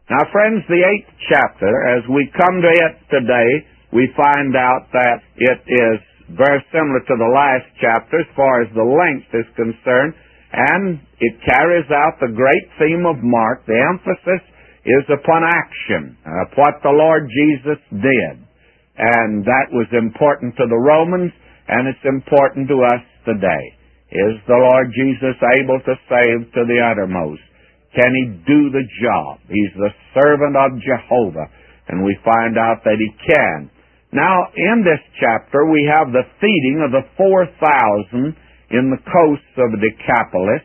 Now, friends, the 8th chapter, as we come to it today, we find out that it is very similar to the last chapter as far as the length is concerned, and it carries out the great theme of Mark. The emphasis is upon action, what the Lord Jesus did. And that was important to the Romans, and it's important to us today. Is the Lord Jesus able to save to the uttermost? Can He do the job? He's the servant of Jehovah, and we find out that He can. Now, in this chapter, we have the feeding of the 4,000 in the coasts of Decapolis,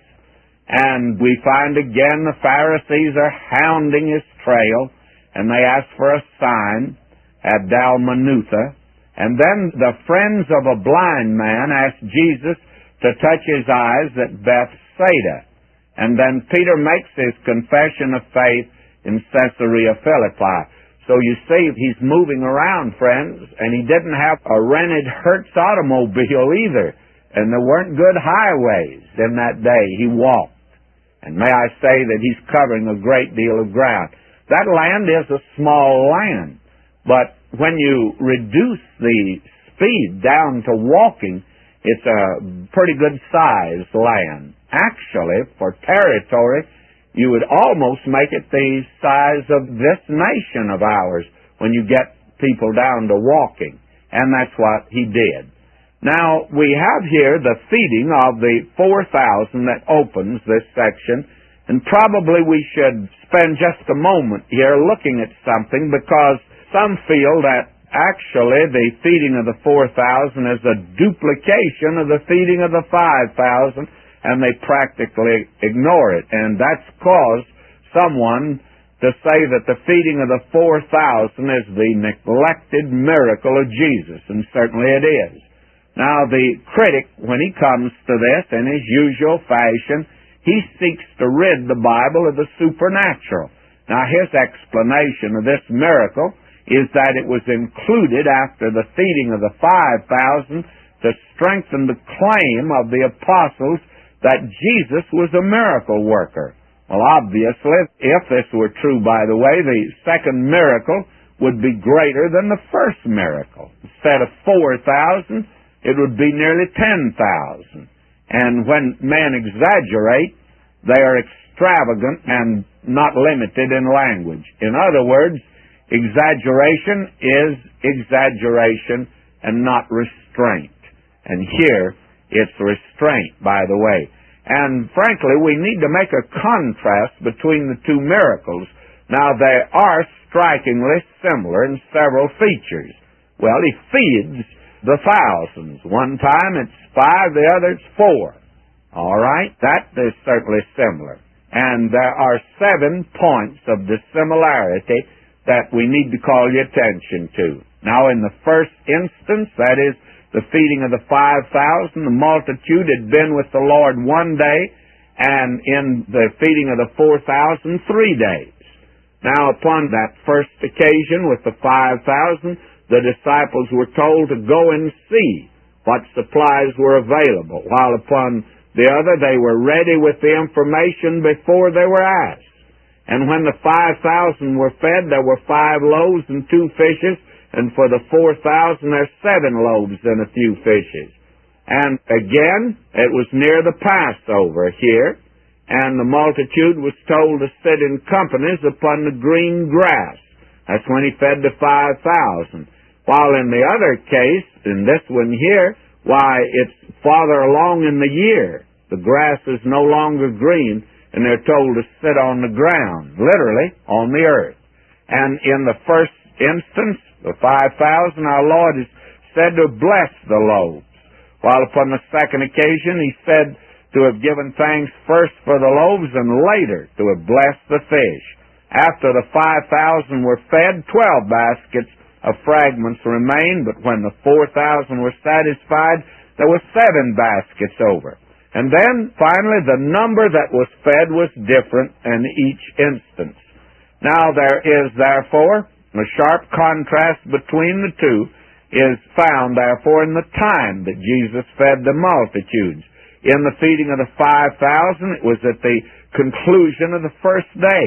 and we find again the Pharisees are hounding His trail, and they ask for a sign at Dalmanutha. And then the friends of a blind man asked Jesus to touch his eyes at Bethsaida. And then Peter makes his confession of faith in Caesarea Philippi. So you see, he's moving around, friends, and he didn't have a rented Hertz automobile either. And there weren't good highways in that day. He walked. And may I say that he's covering a great deal of ground. That land is a small land. But when you reduce the speed down to walking, it's a pretty good sized land. Actually, for territory, you would almost make it the size of this nation of ours when you get people down to walking. And that's what he did. Now, we have here the feeding of the 4,000 that opens this section, and probably we should spend just a moment here looking at something, because some feel that actually the feeding of the 4,000 is a duplication of the feeding of the 5,000, and they practically ignore it. And that's caused someone to say that the feeding of the 4,000 is the neglected miracle of Jesus, and certainly it is. Now, the critic, when he comes to this, in his usual fashion, he seeks to rid the Bible of the supernatural. Now, his explanation of this miracle is that it was included after the feeding of the 5,000 to strengthen the claim of the apostles that Jesus was a miracle worker. Well, obviously, if this were true, by the way, the second miracle would be greater than the first miracle. Instead of 4,000, it would be nearly 10,000. And when men exaggerate, they are extravagant and not limited in language. In other words, exaggeration is exaggeration and not restraint. And here, it's restraint, by the way. And frankly, we need to make a contrast between the two miracles. Now, they are strikingly similar in several features. Well, he feeds the thousands. One time it's 5, the other it's 4. All right? That is certainly similar. And there are 7 points of dissimilarity that we need to call your attention to. Now, in the first instance, that is the feeding of the 5,000, the multitude had been with the Lord 1 day, and in the feeding of the 4,000, 3 days. Now, upon that first occasion with the 5,000, the disciples were told to go and see what supplies were available, while upon the other they were ready with the information before they were asked. And when the 5,000 were fed, there were 5 loaves and 2 fishes, and for the 4,000 there's 7 loaves and a few fishes. And again, it was near the Passover here, and the multitude was told to sit in companies upon the green grass. That's when he fed the 5,000. While in the other case, in this one here, why, it's farther along in the year. The grass is no longer green, and they're told to sit on the ground, literally on the earth. And in the first instance, the 5,000, our Lord is said to have blessed the loaves, while upon the second occasion he said to have given thanks first for the loaves and later to have blessed the fish. After the 5,000 were fed, 12 baskets of fragments remained, but when the 4,000 were satisfied, there were 7 baskets over. And then, finally, the number that was fed was different in each instance. Now, there is, therefore, a sharp contrast between the two is found, therefore, in the time that Jesus fed the multitudes. In the feeding of the 5,000, it was at the conclusion of the first day.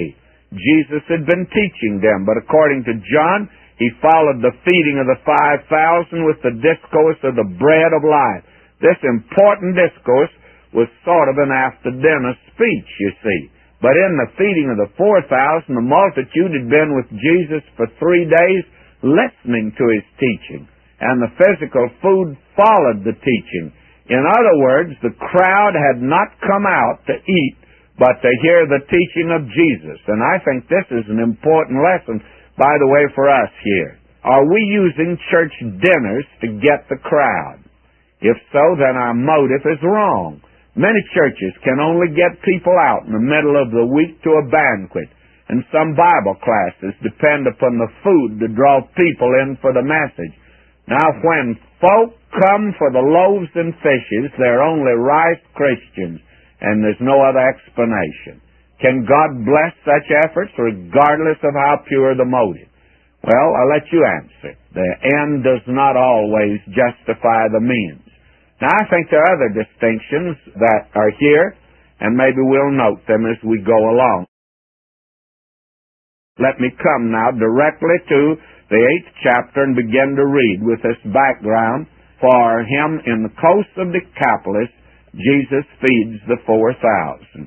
Jesus had been teaching them. But according to John, he followed the feeding of the 5,000 with the discourse of the bread of life. This important discourse was sort of an after-dinner speech, you see. But in the feeding of the 4,000, the multitude had been with Jesus for 3 days listening to his teaching, and the physical food followed the teaching. In other words, the crowd had not come out to eat, but to hear the teaching of Jesus. And I think this is an important lesson, by the way, for us here. Are we using church dinners to get the crowd? If so, then our motive is wrong. Many churches can only get people out in the middle of the week to a banquet, and some Bible classes depend upon the food to draw people in for the message. Now, when folk come for the loaves and fishes, they're only rice Christians, and there's no other explanation. Can God bless such efforts regardless of how pure the motive? Well, I'll let you answer. The end does not always justify the means. Now, I think there are other distinctions that are here, and maybe we'll note them as we go along. Let me come now directly to the 8th chapter and begin to read with this background. For him, in the coast of Decapolis, Jesus feeds the 4,000.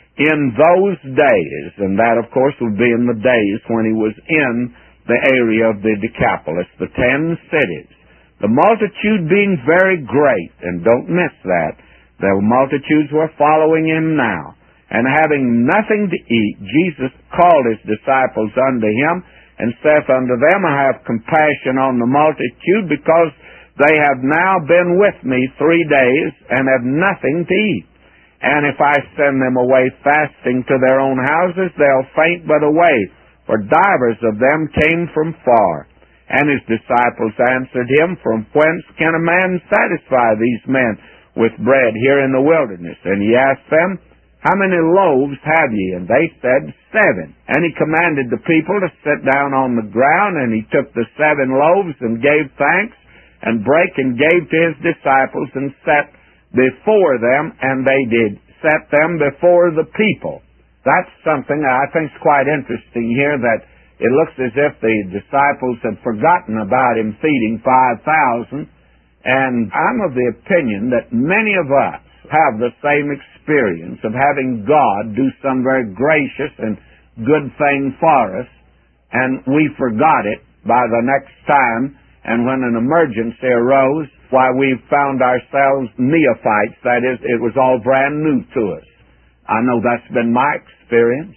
In those days, and that, of course, would be in the days when he was in the area of the Decapolis, the 10 cities, the multitude being very great, and don't miss that, the multitudes were following him now. And having nothing to eat, Jesus called his disciples unto him, and saith unto them, I have compassion on the multitude, because they have now been with me 3 days, and have nothing to eat. And if I send them away fasting to their own houses, they'll faint by the way, for divers of them came from far. And his disciples answered him, From whence can a man satisfy these men with bread here in the wilderness? And he asked them, How many loaves have ye? And they said, 7. And he commanded the people to sit down on the ground, and he took the 7 loaves and gave thanks, and brake and gave to his disciples, and set before them, and they did set them before the people. That's something I think is quite interesting here, that it looks as if the disciples had forgotten about him feeding 5,000, and I'm of the opinion that many of us have the same experience of having God do some very gracious and good thing for us, and we forgot it by the next time, and when an emergency arose, why, we found ourselves neophytes. That is, it was all brand new to us. I know that's been my experience.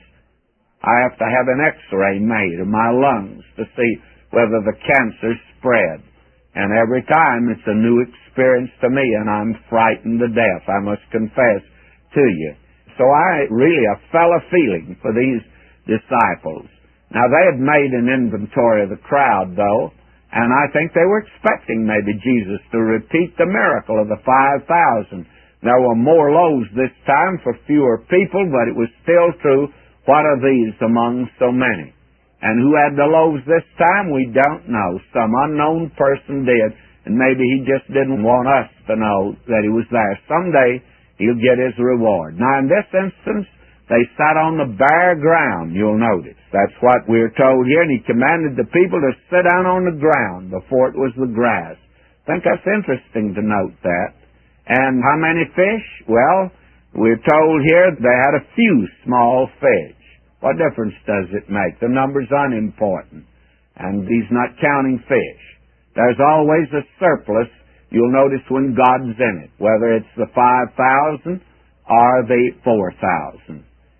I have to have an x-ray made of my lungs to see whether the cancer's spread. And every time it's a new experience to me, and I'm frightened to death, I must confess to you. So I really felt a feeling for these disciples. Now, they had made an inventory of the crowd, though, and I think they were expecting maybe Jesus to repeat the miracle of the 5,000. There were more loaves this time for fewer people, but it was still true. What are these among so many? And who had the loaves this time? We don't know. Some unknown person did, and maybe he just didn't want us to know that he was there. Someday he'll get his reward. Now, in this instance, they sat on the bare ground, you'll notice. That's what we're told here, and he commanded the people to sit down on the ground before it was the grass. I think that's interesting to note that. And how many fish? Well, we're told here they had a few small fish. What difference does it make? The number's unimportant. And he's not counting fish. There's always a surplus, you'll notice, when God's in it, whether it's the 5,000 or the 4,000.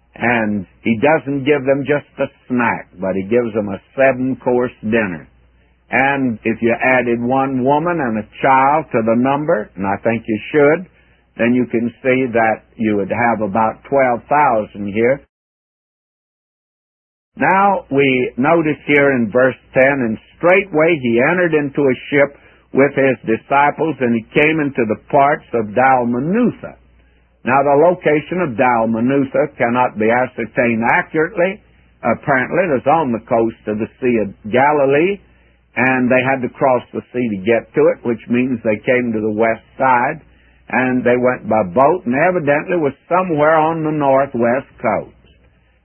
And he doesn't give them just a snack, but he gives them a 7-course dinner. And if you added one woman and a child to the number, and I think you should, then you can see that you would have about 12,000 here. Now we notice here in verse 10, And straightway he entered into a ship with his disciples, and he came into the parts of Dalmanutha. Now the location of Dalmanutha cannot be ascertained accurately. Apparently it was on the coast of the Sea of Galilee, and they had to cross the sea to get to it, which means they came to the west side, and they went by boat, and evidently was somewhere on the northwest coast.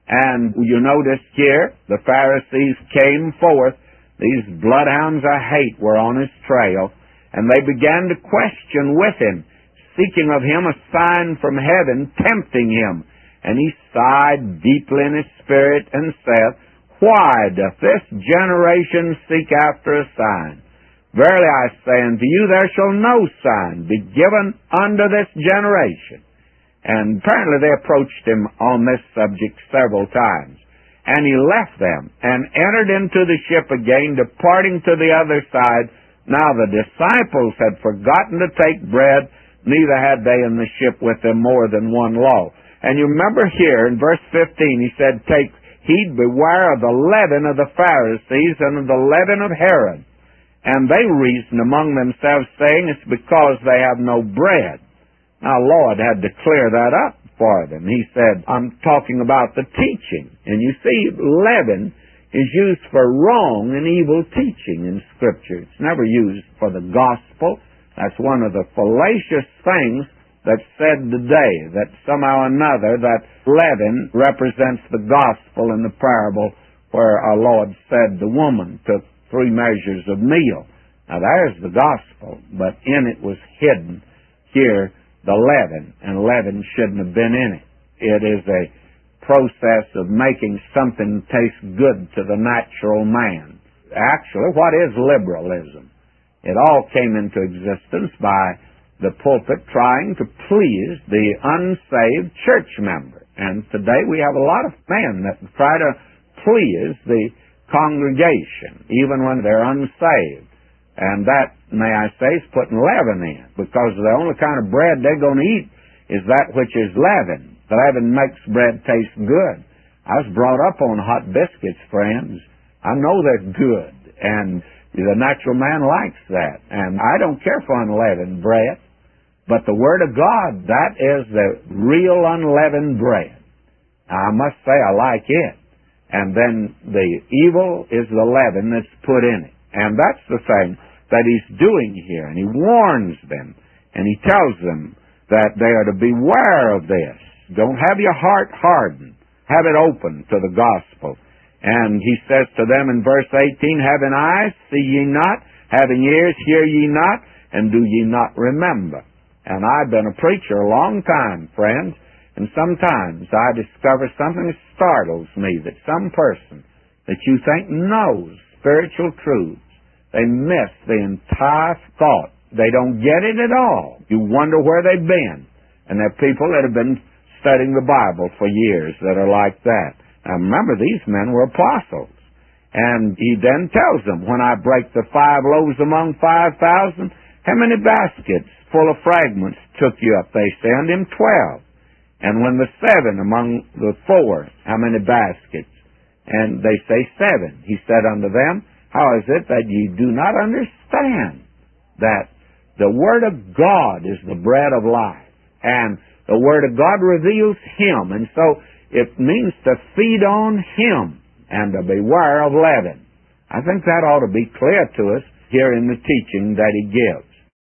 And you notice here, the Pharisees came forth. These bloodhounds of hate were on his trail, and they began to question with him, seeking of him a sign from heaven, tempting him. And he sighed deeply in his spirit and said, Why doth this generation seek after a sign? Verily I say unto you, there shall no sign be given unto this generation. And apparently they approached him on this subject several times. And he left them and entered into the ship again, departing to the other side. Now the disciples had forgotten to take bread, neither had they in the ship with them more than one loaf. And you remember here in verse 15, he said, Take heed, beware of the leaven of the Pharisees and of the leaven of Herod. And they reasoned among themselves, saying, It's because they have no bread. Now, Lord had to clear that up for them. He said, I'm talking about the teaching. And you see, leaven is used for wrong and evil teaching in Scripture. It's never used for the gospel. That's one of the fallacious things that's said today, that somehow or another that leaven represents the gospel in the parable where our Lord said the woman took 3 measures of meal. Now, there's the gospel, but in it was hidden here the leaven, and leaven shouldn't have been in it. It is a process of making something taste good to the natural man. Actually, what is liberalism? It all came into existence by the pulpit trying to please the unsaved church member. And today we have a lot of men that try to please the congregation, even when they're unsaved. And that, may I say, is putting leaven in, because the only kind of bread they're going to eat is that which is leaven. The leaven makes bread taste good. I was brought up on hot biscuits, friends. I know they're good, and the natural man likes that. And I don't care for unleavened bread, but the Word of God, that is the real unleavened bread. Now, I must say I like it. And then the evil is the leaven that's put in it. And that's the thing that he's doing here. And he warns them. And he tells them that they are to beware of this. Don't have your heart hardened. Have it open to the gospel. And he says to them in verse 18, Having eyes, see ye not. Having ears, hear ye not. And do ye not remember? And I've been a preacher a long time, friends. And sometimes I discover something that startles me, that some person that you think knows spiritual truths, they miss the entire thought. They don't get it at all. You wonder where they've been. And there are people that have been studying the Bible for years that are like that. Now remember, these men were apostles. And he then tells them, when I break the 5 loaves among 5,000, how many baskets full of fragments took you up? They say unto him 12. And when the 7 among the 4, how many baskets? And they say 7. He said unto them, How is it that ye do not understand that the Word of God is the bread of life, and the Word of God reveals Him, and so it means to feed on Him and to beware of leaven. I think that ought to be clear to us here in the teaching that he gives.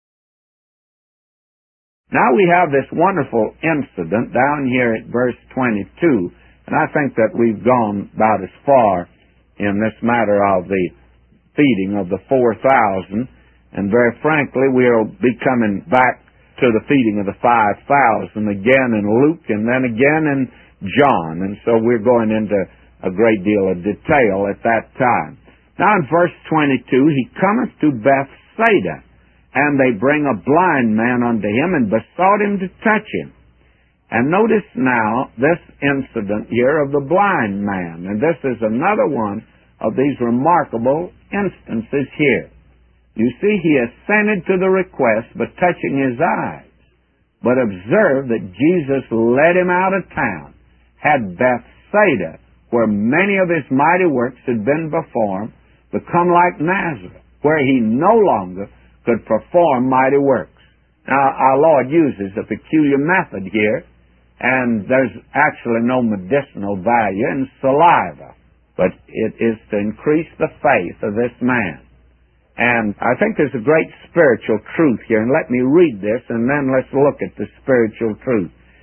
Now we have this wonderful incident down here at verse 22, and I think that we've gone about as far in this matter of the feeding of the 4,000, and very frankly, we'll be coming back to the feeding of the 5,000 again in Luke and then again in John, and so we're going into a great deal of detail at that time. Now in verse 22, he cometh to Bethsaida, and they bring a blind man unto him and besought him to touch him. And notice now this incident here of the blind man, and this is another one of these remarkable instances here. You see, he assented to the request by touching his eyes. But observe that Jesus led him out of town, had Bethsaida, where many of his mighty works had been performed, become like Nazareth, where he no longer could perform mighty works. Now, our Lord uses a peculiar method here, and there's actually no medicinal value in saliva, but it is to increase the faith of this man. And I think there's a great spiritual truth here, and let me read this, and then let's look at the spiritual truth.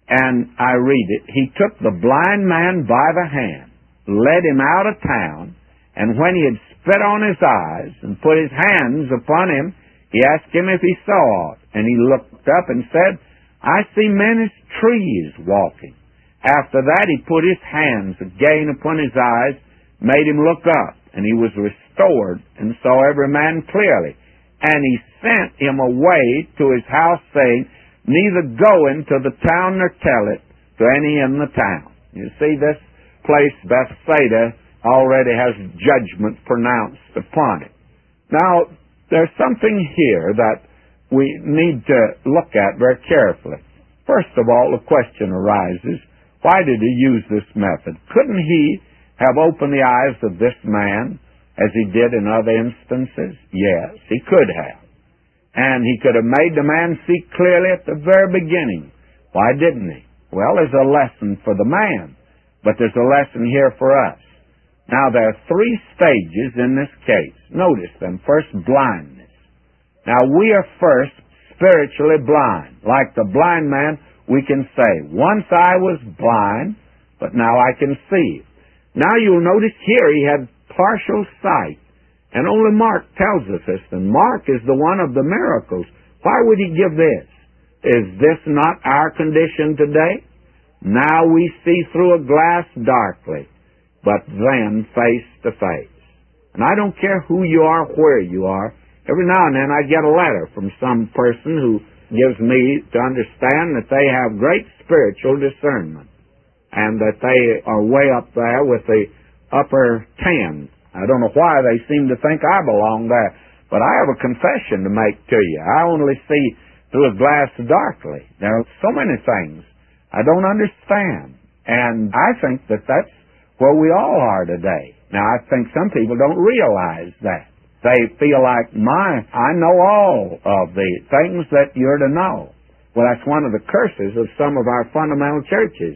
And I read it. He took the blind man by the hand, led him out of town, and when he had spit on his eyes and put his hands upon him, he asked him if he saw aught. And he looked up and said, I see men as trees walking. After that he put his hands again upon his eyes, made him look up, and he was restored, and saw every man clearly. And he sent him away to his house, saying, neither go into the town nor tell it to any in the town. You see, this place, Bethsaida, already has judgment pronounced upon it. Now, there's something here that we need to look at very carefully. First of all, the question arises, why did he use this method? Couldn't he have opened the eyes of this man as he did in other instances? Yes, he could have. And he could have made the man see clearly at the very beginning. Why didn't he? Well, there's a lesson for the man, but there's a lesson here for us. Now, there are three stages in this case. Notice them. First, blindness. Now, we are first spiritually blind. Like the blind man, we can say, once I was blind, but now I can see. Now, you'll notice here he had partial sight. And only Mark tells us this. And Mark is the one of the miracles. Why would he give this? Is this not our condition today? Now we see through a glass darkly, but then face to face. And I don't care who you are, where you are. Every now and then I get a letter from some person who gives me to understand that they have great spiritual discernment and that they are way up there with the upper 10. I don't know why they seem to think I belong there, but I have a confession to make to you. I only see through a glass darkly. There are so many things I don't understand, and I think that that's where we all are today. Now, I think some people don't realize that. They feel like, I know all of the things that you're to know. Well, that's one of the curses of some of our fundamental churches.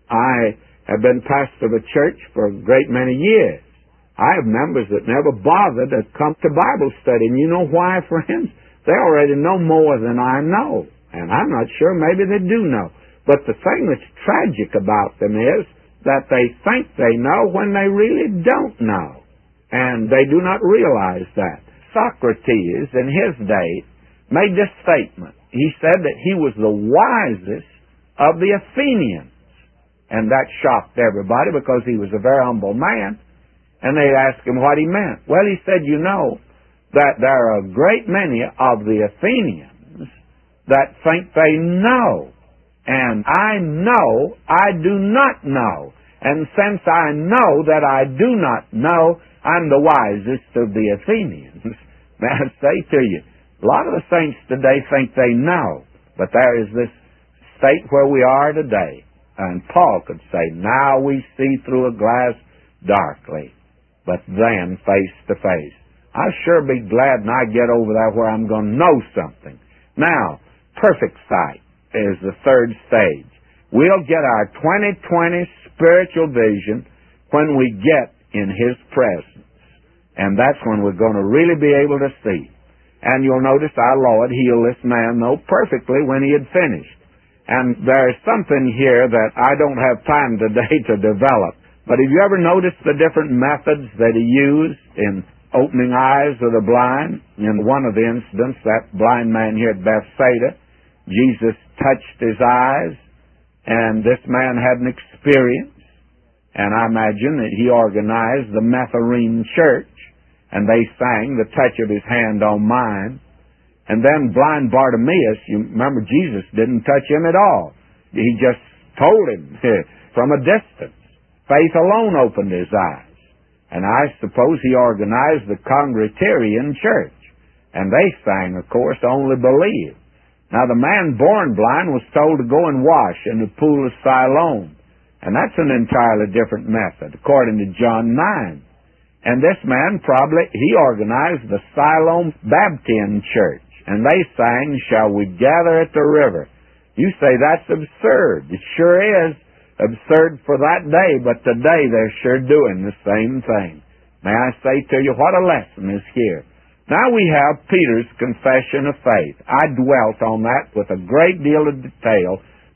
I have been pastor of a church for a great many years. I have members that never bother to come to Bible study. And you know why, friends? They already know more than I know. And I'm not sure, maybe they do know. But the thing that's tragic about them is that they think they know when they really don't know. And they do not realize that. Socrates, in his day, made this statement. He said that he was the wisest of the Athenians. And that shocked everybody because he was a very humble man. And they asked him what he meant. Well, he said, you know, that there are a great many of the Athenians that think they know. And I know I do not know. And since I know that I do not know, I'm the wisest of the Athenians. May I say to you, a lot of the saints today think they know. But there is this state where we are today. And Paul could say, now we see through a glass darkly, but then face to face. I'll sure be glad when I get over there where I'm going to know something. Now, perfect sight is the third stage. We'll get our 20/20 spiritual vision when we get in His presence. And that's when we're going to really be able to see. And you'll notice our Lord healed this man, though, perfectly when he had finished. And there's something here that I don't have time today to develop. But have you ever noticed the different methods that He used in opening eyes of the blind? In one of the incidents, that blind man here at Bethsaida, Jesus touched his eyes, and this man had an experience. And I imagine that he organized the Nazarene church, and they sang the touch of His hand on mine. And then blind Bartimaeus, you remember Jesus didn't touch him at all. He just told him from a distance. Faith alone opened his eyes. And I suppose he organized the Congregatarian church. And they sang, of course, only believe. Now the man born blind was told to go and wash in the pool of Siloam. And that's an entirely different method, according to John 9. And this man he organized the Siloam Baptist Church. And they sang, shall we gather at the river? You say that's absurd. It sure is absurd for that day, but today they're sure doing the same thing. May I say to you, what a lesson is here. Now we have Peter's confession of faith. I dwelt on that with a great deal of detail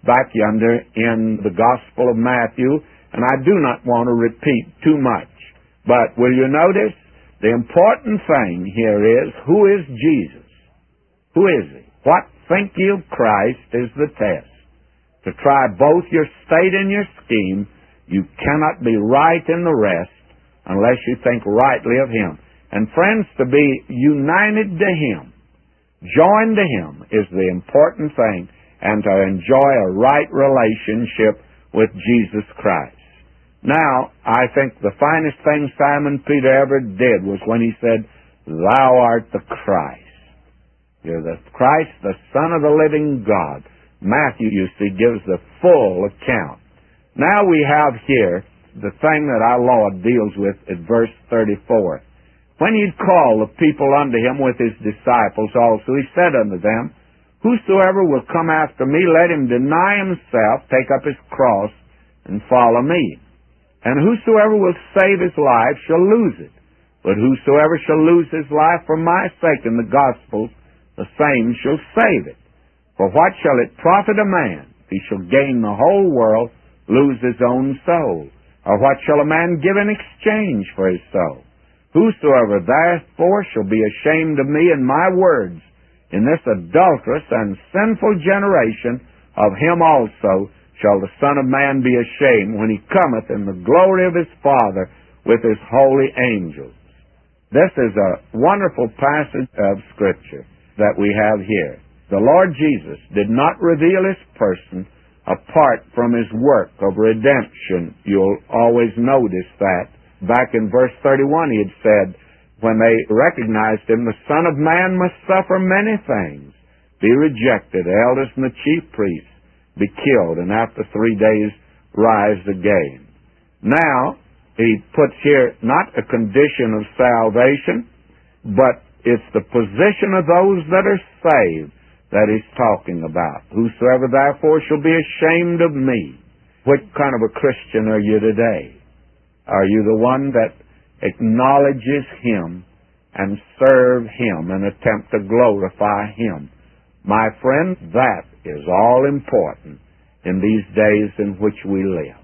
back yonder in the Gospel of Matthew, and I do not want to repeat too much. But will you notice, the important thing here is, who is Jesus? Who is He? What think ye of Christ is the test. To try both your state and your scheme, you cannot be right in the rest unless you think rightly of Him. And friends, to be united to Him, joined to Him, is the important thing, and to enjoy a right relationship with Jesus Christ. Now, I think the finest thing Simon Peter ever did was when he said, "Thou art the Christ." You're the Christ, the Son of the living God. Matthew, you see, gives the full account. Now we have here the thing that our Lord deals with at verse 34. When He'd called the people unto Him with His disciples also, He said unto them, "Whosoever will come after me, let him deny himself, take up his cross, and follow me. And whosoever will save his life shall lose it. But whosoever shall lose his life for my sake and the gospel, the same shall save it. For what shall it profit a man if he shall gain the whole world, lose his own soul? Or what shall a man give in exchange for his soul? Whosoever therefore shall be ashamed of me and my words in this adulterous and sinful generation, of him also shall the Son of Man be ashamed when He cometh in the glory of His Father with His holy angels." This is a wonderful passage of Scripture that we have here. The Lord Jesus did not reveal His person apart from His work of redemption. You'll always notice that. Back in verse 31 He had said, when they recognized Him, "The Son of Man must suffer many things, be rejected, the elders and the chief priests, be killed, and after 3 days rise again." Now, He puts here not a condition of salvation, but it's the position of those that are saved that He's talking about. "Whosoever therefore shall be ashamed of me." What kind of a Christian are you today? Are you the one that acknowledges Him and serve Him and attempt to glorify Him? My friend, that is all important in these days in which we live.